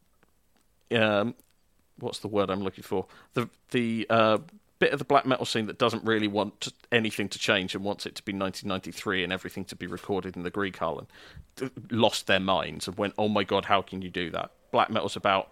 what's the word I'm looking for? The bit of the black metal scene that doesn't really want anything to change and wants it to be 1993 and everything to be recorded in the Greek Harlan lost their minds and went, oh my god, how can you do that? Black metal's about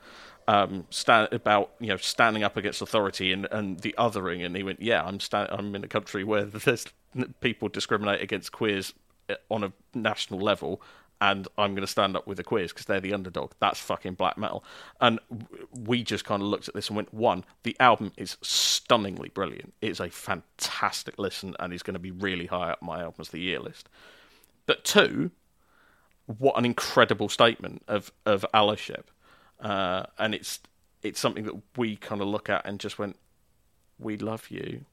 standing up against authority and the othering, and he went, yeah, I'm in a country where there's people discriminate against queers on a national level, and I'm going to stand up with the queers because they're the underdog. That's fucking black metal. And we just kind of looked at this and went, one, the album is stunningly brilliant. It's a fantastic listen and is going to be really high up my Albums of the Year list. But two, what an incredible statement of allyship. And it's something that we kind of look at and just went, we love you.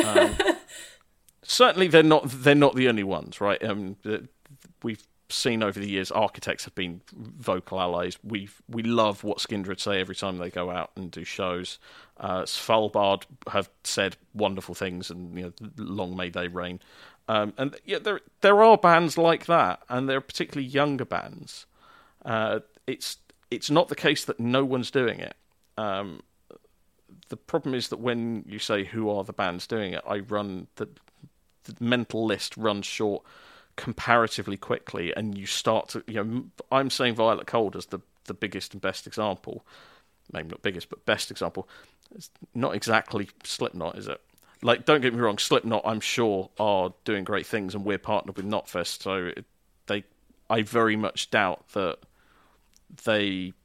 Certainly they're not the only ones, right? We've seen over the years architects have been vocal allies. We love what Skindred say every time they go out and do shows. Svalbard have said wonderful things, and long may they reign. And yeah, there are bands like that, and there are particularly younger bands. It's not the case that no one's doing it. The problem is that when you say who are the bands doing it, the mental list runs short comparatively quickly, and you start to, I'm saying Violet Cold as the biggest and best example. Maybe not biggest, but best example. It's not exactly Slipknot, is it? Like, don't get me wrong, Slipknot, I'm sure, are doing great things, and we're partnered with Knotfest, so I very much doubt that they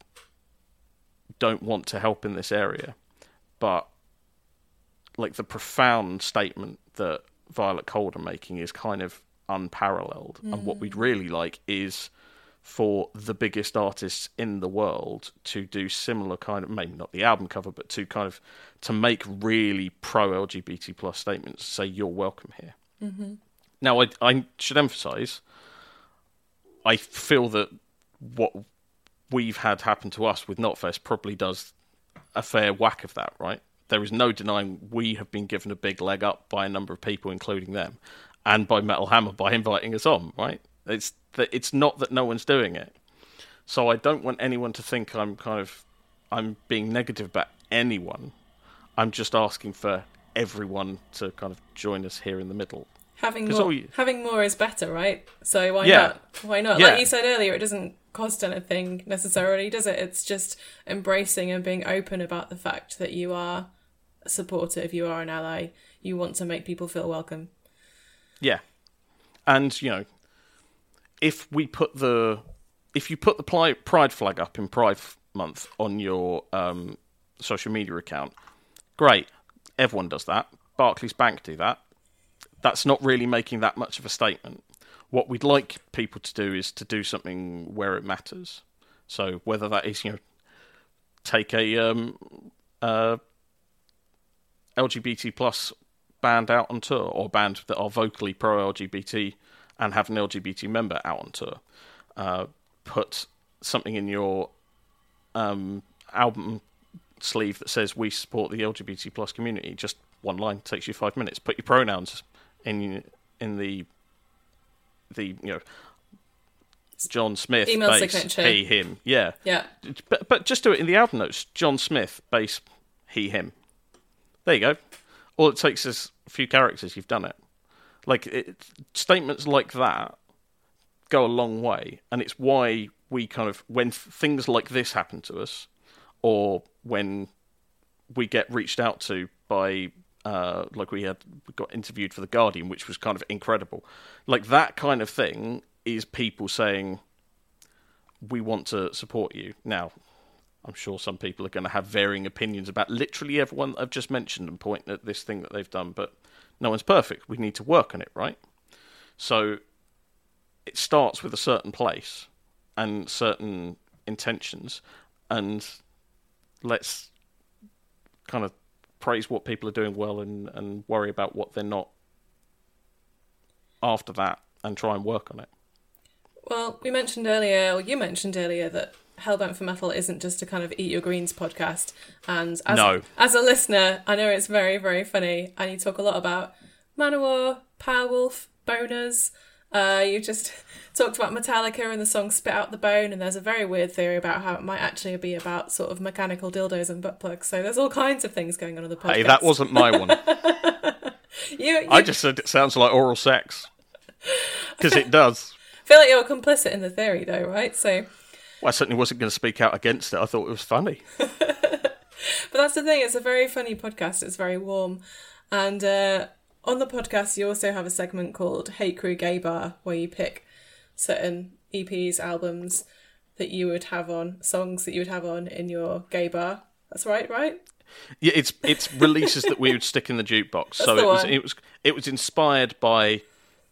don't want to help in this area. But, like, the profound statement that Violet Cold are making is kind of unparalleled. And what we'd really like is for the biggest artists in the world to do similar kind of, maybe not the album cover, but to make really pro-LGBT plus statements, say you're welcome here. Mm-hmm. Now, I should emphasise, I feel that what we've had happen to us with Knotfest probably does a fair whack of that, right? There is no denying we have been given a big leg up by a number of people, including them, and by Metal Hammer by inviting us on, right? It's not that no one's doing it. So I don't want anyone to think I'm being negative about anyone. I'm just asking for everyone to kind of join us here in the middle. Having more is better, right? So why not? Why not? Yeah. Like you said earlier, it doesn't cost anything necessarily, does it? It's just embracing and being open about the fact that you are supportive, you are an ally, you want to make people feel welcome. Yeah. And, if you put the Pride flag up in Pride Month on your social media account, great. Everyone does that. Barclays Bank do that. That's not really making that much of a statement. What we'd like people to do is to do something where it matters. So whether that is, take a LGBT plus band out on tour, or band that are vocally pro-LGBT and have an LGBT member out on tour. Put something in your album sleeve that says we support the LGBT plus community. Just one line, takes you 5 minutes. Put your pronouns in the John Smith email bass, signature. He, him. Yeah. But just do it in the album notes. John Smith bass, he, him. There you go. All it takes is a few characters. You've done it. Statements like that go a long way, and it's why we kind of, when things like this happen to us, or when we get reached out to by, we got interviewed for The Guardian, which was kind of incredible. Like, that kind of thing is people saying, we want to support you. Now, I'm sure some people are going to have varying opinions about literally everyone that I've just mentioned and point at this thing that they've done, but no one's perfect. We need to work on it, right? So it starts with a certain place and certain intentions, and let's kind of praise what people are doing well and worry about what they're not after that and try and work on it. Well, you mentioned earlier that Hellbent for Metal isn't just a kind of Eat Your Greens podcast. And as a listener, I know it's very, very funny. And you talk a lot about Manowar, Powerwolf, boners. You just talked about Metallica and the song Spit Out the Bone. And there's a very weird theory about how it might actually be about sort of mechanical dildos and butt plugs. So there's all kinds of things going on the podcast. Hey, that wasn't my one. I just said it sounds like oral sex. Because it does. I feel like you're complicit in the theory, though, right? So, well, I certainly wasn't going to speak out against it. I thought it was funny. But that's the thing. It's a very funny podcast. It's very warm. And on the podcast, you also have a segment called Hate Crew Gay Bar, where you pick certain EPs, albums that you would have on, songs that you would have on in your gay bar. That's right? Yeah, it's releases that we would stick in the jukebox. That's so it was inspired by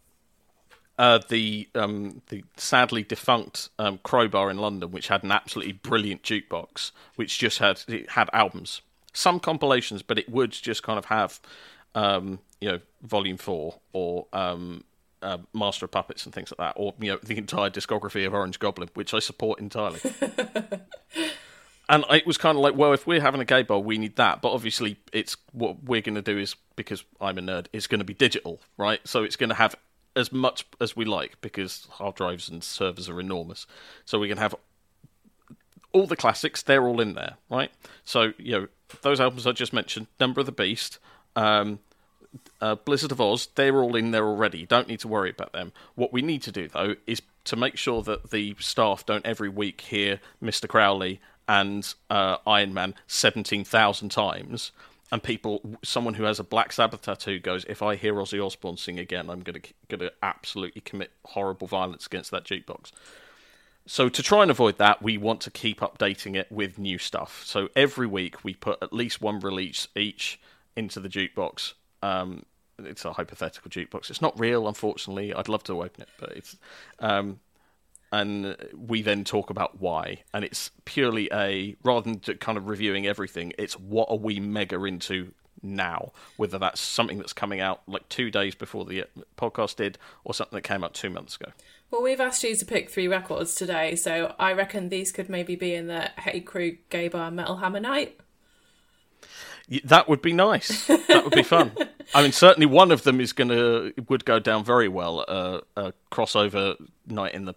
the sadly defunct Crowbar in London, which had an absolutely brilliant jukebox, which just had albums, some compilations, but it would just kind of have Volume 4 or Master of Puppets and things like that, or the entire discography of Orange Goblin, which I support entirely. And it was kind of like, well, if we're having a gay bar, we need that. But obviously, it's what we're going to do is, because I'm a nerd, it's going to be digital, right? So it's going to have as much as we like, because hard drives and servers are enormous. So we can have all the classics, they're all in there, right? So, those albums I just mentioned, Number of the Beast, Blizzard of Oz, they're all in there already. You don't need to worry about them. What we need to do, though, is to make sure that the staff don't every week hear Mr. Crowley and Iron Man 17,000 times, and someone who has a Black Sabbath tattoo goes, if I hear Ozzy Osbourne sing again, I'm going to absolutely commit horrible violence against that jukebox. So to try and avoid that, we want to keep updating it with new stuff. So every week we put at least one release each into the jukebox. It's a hypothetical jukebox. It's not real, unfortunately. I'd love to open it, but it's... and we then talk about why. And it's purely rather than kind of reviewing everything, it's what are we mega into now, whether that's something that's coming out like 2 days before the podcast did, or something that came out 2 months ago. Well, we've asked you to pick 3 records today, so I reckon these could maybe be in the Hate Crew Gay Bar Metal Hammer night. That would be nice. That would be fun. I mean, certainly one of them would go down very well. A crossover night in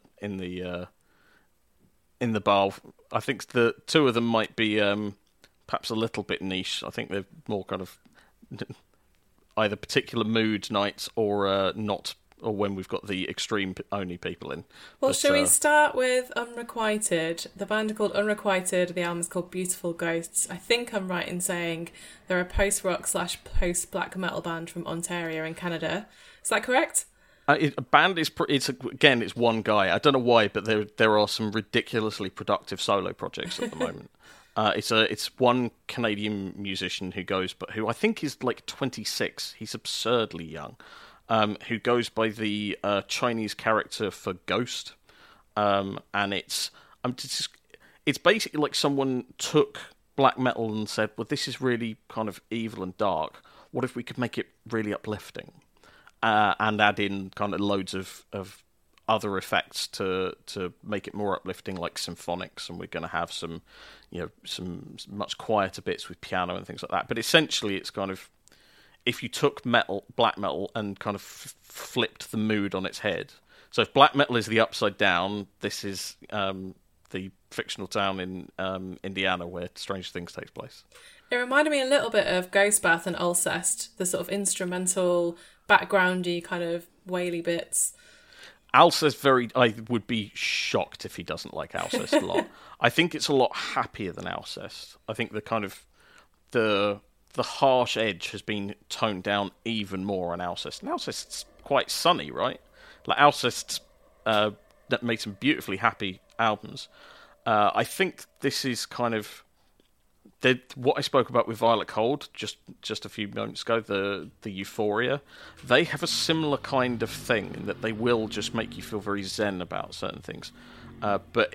the bar. I think the 2 of them might be perhaps a little bit niche. I think they're more kind of either particular mood nights or not, or when we've got the extreme only people in. Well, shall we start with Unrequited? The band are called Unrequited. The album's called Beautiful Ghosts. I think I'm right in saying they're a post-rock / post-black metal band from Ontario in Canada. Is that correct? A band is it's one guy. I don't know why, but there are some ridiculously productive solo projects at the moment. It's one Canadian musician who I think is like 26. He's absurdly young. Who goes by the Chinese character for Ghost, and it's basically like someone took black metal and said, well, this is really kind of evil and dark. What if we could make it really uplifting, and add in kind of loads of other effects to make it more uplifting, like symphonics, and we're going to have some much quieter bits with piano and things like that. But essentially, it's kind of, if you took black metal, and kind of flipped the mood on its head. So if black metal is the upside down, this is the fictional town in Indiana where Strange Things takes place. It reminded me a little bit of Ghostbath and Alcest, the sort of instrumental, backgroundy kind of waily bits. Alcest I would be shocked if he doesn't like Alcest a lot. I think it's a lot happier than Alcest. I think the kind of the harsh edge has been toned down even more on Alcest. And Alcest's quite sunny, right? Like Alcest that made some beautifully happy albums. I think this is kind of what I spoke about with Violet Cold just a few moments ago, the Euphoria. They have a similar kind of thing in that they will just make you feel very zen about certain things. But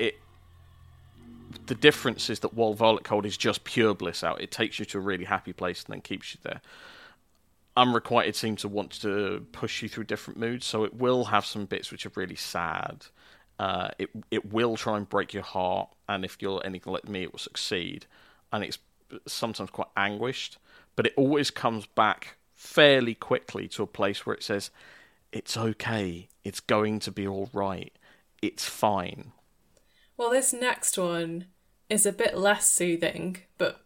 the difference is that while Violet Cold is just pure bliss out, it takes you to a really happy place and then keeps you there. Unrequited seems to want to push you through different moods, so it will have some bits which are really sad. It will try and break your heart, and if you're anything like me, it will succeed. And it's sometimes quite anguished, but it always comes back fairly quickly to a place where it says, it's okay, it's going to be all right, it's fine. Well, this next one is a bit less soothing, but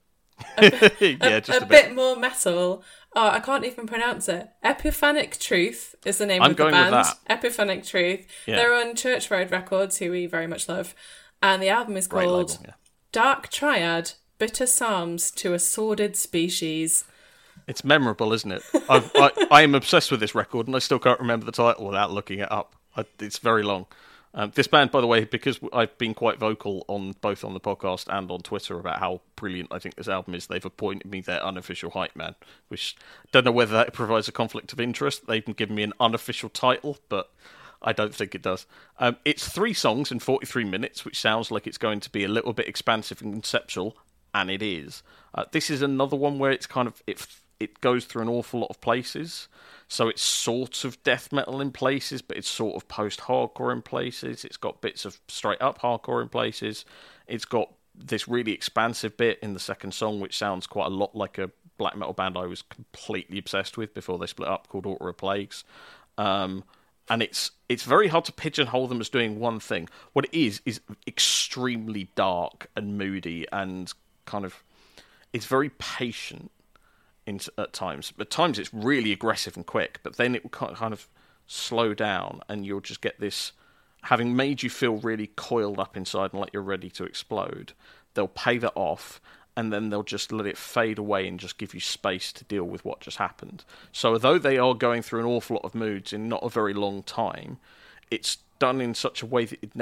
a bit more metal. Oh, I can't even pronounce it. Epiphanic Truth is the name of the band. I'm going with that. Epiphanic Truth. Yeah. They're on Church Road Records, who we very much love. And the album is called label, yeah. Dark Triad, Bitter Psalms to a Sordid Species. It's memorable, isn't it? I am obsessed with this record, and I still can't remember the title without looking it up. It's very long. This band, by the way, because I've been quite vocal both on the podcast and on Twitter about how brilliant I think this album is, they've appointed me their unofficial hype man, which don't know whether that provides a conflict of interest. They've given me an unofficial title, but I don't think it does. It's 3 songs in 43 minutes, which sounds like it's going to be a little bit expansive and conceptual, and it is. This is another one where it's kind of it goes through an awful lot of places. So it's sort of death metal in places, but it's sort of post-hardcore in places. It's got bits of straight-up hardcore in places. It's got this really expansive bit in the second song, which sounds quite a lot like a black metal band I was completely obsessed with before they split up, called Altar of Plagues. And it's very hard to pigeonhole them as doing one thing. What it is extremely dark and moody and kind of... It's very patient. At times it's really aggressive and quick, but then it will kind of slow down, and you'll just get this, having made you feel really coiled up inside and like you're ready to explode, they'll pay that off, and then they'll just let it fade away and just give you space to deal with what just happened. So although they are going through an awful lot of moods in not a very long time, it's done in such a way that it's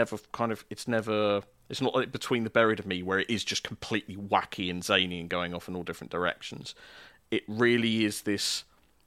not like Between the Buried and Me, where it is just completely wacky and zany and going off in all different directions. It really is this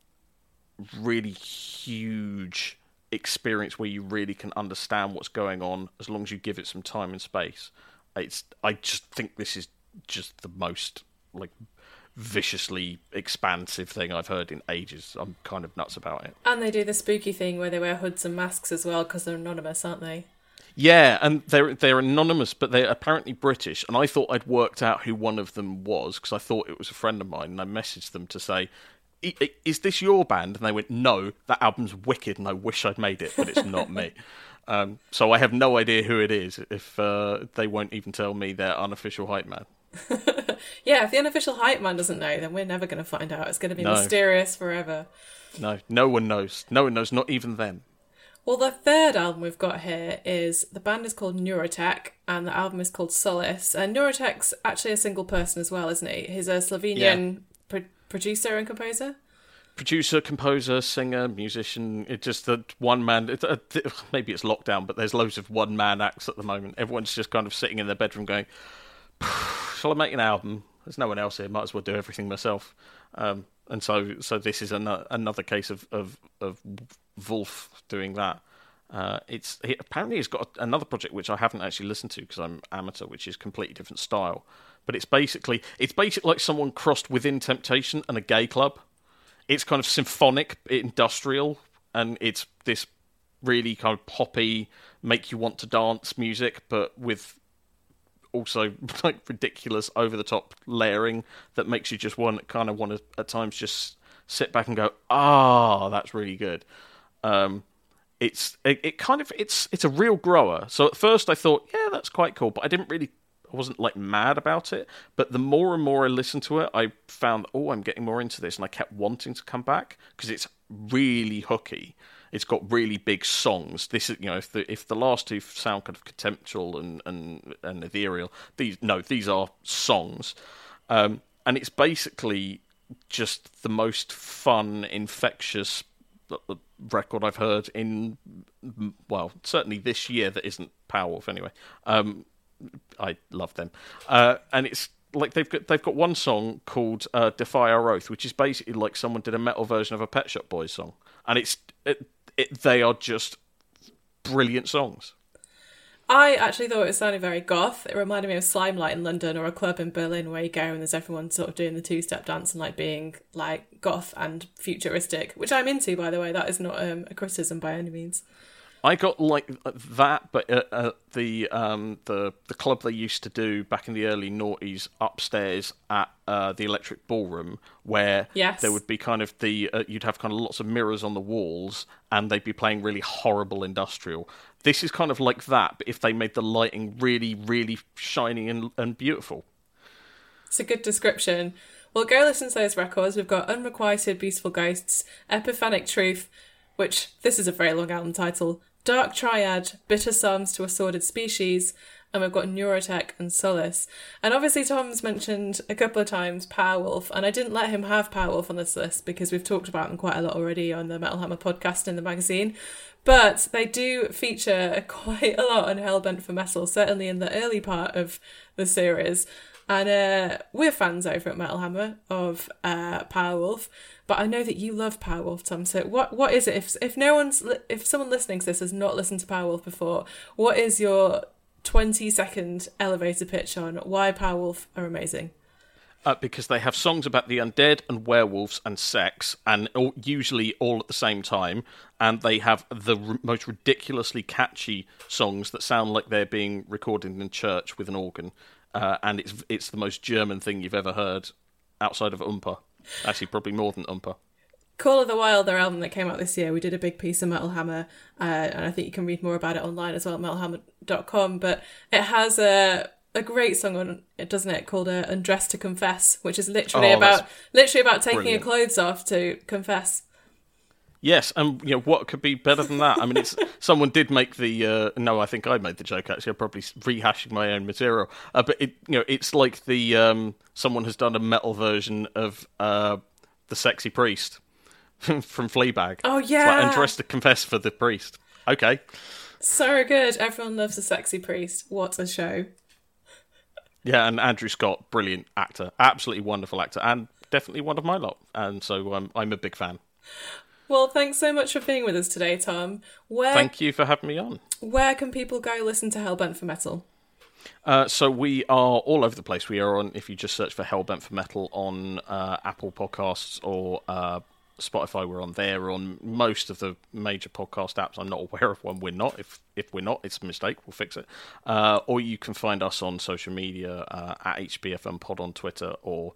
really huge experience where you really can understand what's going on as long as you give it some time and space. I just think this is just the most viciously expansive thing I've heard in ages. I'm kind of nuts about it. And they do the spooky thing where they wear hoods and masks as well, because they're anonymous, aren't they? Yeah, and they're anonymous, but they're apparently British, and I thought I'd worked out who one of them was, because I thought it was a friend of mine, and I messaged them to say, is this your band? And they went, no, that album's wicked, and I wish I'd made it, but it's not me. So I have no idea who it is, if they won't even tell me their unofficial hype man. Yeah, if the unofficial hype man doesn't know, then we're never going to find out. It's going to be mysterious forever. No one knows. No one knows, not even them. Well, the third album we've got here is, the band is called Neurotech, and the album is called Solace. And Neurotech's actually a single person as well, isn't he? He's a Slovenian producer and composer. Producer, composer, singer, musician. It's just that one man. Maybe it's lockdown, but there's loads of one man acts at the moment. Everyone's just kind of sitting in their bedroom going, shall I make an album? There's no one else here. Might as well do everything myself. And so this is another case of Wolf doing that. Apparently he's got another project which I haven't actually listened to because I'm amateur, which is completely different style. But it's basically like someone crossed Within Temptation and a gay club. It's kind of symphonic, industrial, and it's this really kind of poppy, make you want to dance music, but with also like ridiculous over-the-top layering that makes you just want to at times just sit back and go, that's really good. It's a real grower. So at first I thought, yeah, that's quite cool, but I didn't really like mad about it, but the more and more I listened to it, I found, I'm getting more into this, and I kept wanting to come back because it's really hooky. It's got really big songs. This is, if the last two sound kind of contemptual and ethereal, these are songs, and it's basically just the most fun, infectious record I've heard in, well, certainly this year that isn't Powerwolf anyway. I love them, and it's like they've got one song called "Defy Our Oath," which is basically like someone did a metal version of a Pet Shop Boys song, and they are just brilliant songs. I actually thought it sounded very goth. It reminded me of Slimelight in London, or a club in Berlin where you go and there's everyone sort of doing the two-step dance and like being like goth and futuristic, which I'm into, by the way. That is not a criticism by any means. I got like that, but the club they used to do back in the early noughties upstairs at the Electric Ballroom, where there would be kind of you'd have kind of lots of mirrors on the walls, and they'd be playing really horrible industrial. This is kind of like that, but if they made the lighting really, really shiny and beautiful. It's a good description. Well, go listen to those records. We've got Unrequited Beautiful Ghosts, Epiphanic Truth, which this is a very long album title, Dark Triad, Bitter Psalms to a Sordid Species, and we've got Neurotech and Solace. And obviously Tom's mentioned a couple of times Powerwolf, and I didn't let him have Powerwolf on this list because we've talked about them quite a lot already on the Metal Hammer podcast and the magazine. But they do feature quite a lot on Hellbent for Metal, certainly in the early part of the series. And we're fans over at Metal Hammer of Powerwolf, but I know that you love Powerwolf, Tom. So what is it? If someone listening to this has not listened to Powerwolf before, what is your 20-second elevator pitch on why Powerwolf are amazing? Because they have songs about the undead and werewolves and sex, and usually all at the same time, and they have the most ridiculously catchy songs that sound like they're being recorded in church with an organ. And it's the most German thing you've ever heard outside of Oompa. Actually, probably more than Oompa. Call of the Wild, their album that came out this year, we did a big piece of Metal Hammer, and I think you can read more about it online as well at metalhammer.com, but it has a great song on it, doesn't it, called Undress to Confess, which is literally about taking brilliant. your clothes off to confess. Yes, and what could be better than that? I mean, someone did make the. No, I think I made the joke. Actually, I'm probably rehashing my own material. But it's like the someone has done a metal version of the Sexy Priest from Fleabag. Oh yeah, it's like Undress to Confess for the priest. Okay, so good. Everyone loves a Sexy Priest. What a show! Yeah, and Andrew Scott, brilliant actor, absolutely wonderful actor, and definitely one of my lot. And so I'm a big fan. Well, thanks so much for being with us today, Tom. Thank you for having me on. Where can people go listen to Hellbent for Metal? So we are all over the place. We are on, if you just search for Hellbent for Metal on Apple Podcasts or Spotify, we're on there. We're on most of the major podcast apps. I'm not aware of one we're not. If we're not, it's a mistake. We'll fix it. Or you can find us on social media at HBFM Pod on Twitter or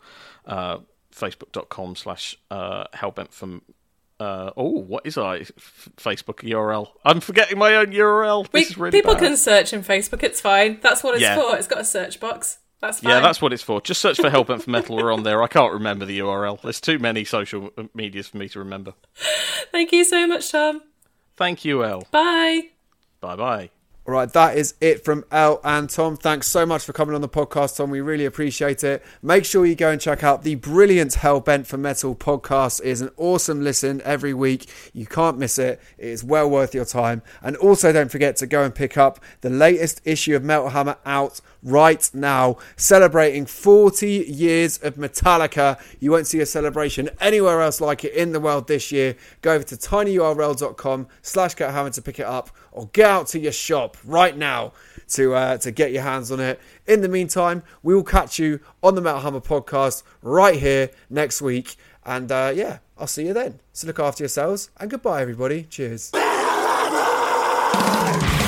facebook.com/Hellbent for what is our Facebook URL? I'm forgetting my own URL. This is really people bad. Can search in Facebook. It's fine. That's what it's for. It's got a search box. That's fine. Yeah, that's what it's for. Just search for Hellbent for Metal. We're on there. I can't remember the URL. There's too many social medias for me to remember. Thank you so much, Tom. Thank you, Elle. Bye. Bye-bye. All right, that is it from Elle and Tom. Thanks so much for coming on the podcast, Tom. We really appreciate it. Make sure you go and check out the brilliant Hellbent for Metal podcast. It is an awesome listen every week. You can't miss it. It is well worth your time. And also don't forget to go and pick up the latest issue of Metal Hammer out right now, celebrating 40 years of Metallica. You won't see a celebration anywhere else like it in the world this year. Go over to tinyurl.com/gethammer to pick it up, or get out to your shop right now to get your hands on it. In the meantime, we will catch you on the Metal Hammer podcast right here next week. And I'll see you then. So look after yourselves, and goodbye, everybody. Cheers.